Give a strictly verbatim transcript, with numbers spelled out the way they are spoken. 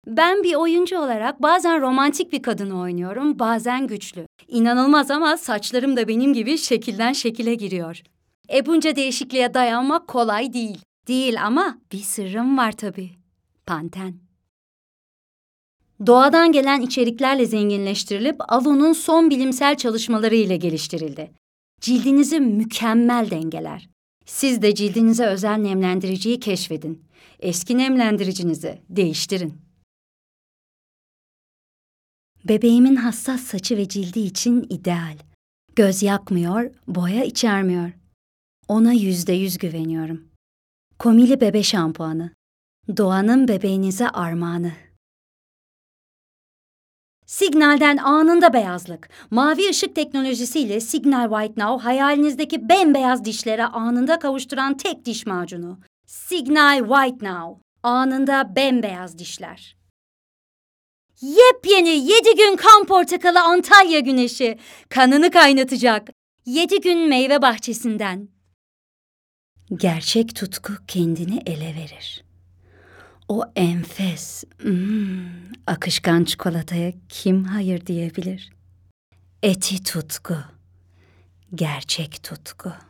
Ben bir oyuncu olarak bazen romantik bir kadını oynuyorum, bazen güçlü. İnanılmaz ama saçlarım da benim gibi şekilden şekile giriyor. E bunca değişikliğe dayanmak kolay değil. Değil ama bir sırrım var tabii. Panten. Doğadan gelen içeriklerle zenginleştirilip Avon'un son bilimsel çalışmaları ile geliştirildi. Cildinizi mükemmel dengeler. Siz de cildinize özel nemlendiriciyi keşfedin. Eski nemlendiricinizi değiştirin. Bebeğimin hassas saçı ve cildi için ideal. Göz yakmıyor, boya içermiyor. Ona yüzde yüz güveniyorum. Komili bebe şampuanı. Doğanın bebeğinize armağanı. Signal'den anında beyazlık. Mavi ışık teknolojisiyle Signal White Now hayalinizdeki bembeyaz dişlere anında kavuşturan tek diş macunu. Signal White Now. Anında bembeyaz dişler. Yepyeni yedi gün kan portakalı Antalya güneşi. Kanını kaynatacak. Yedi gün meyve bahçesinden. Gerçek tutku kendini ele verir. O enfes, mm, akışkan çikolataya kim hayır diyebilir? Eti tutku, gerçek tutku.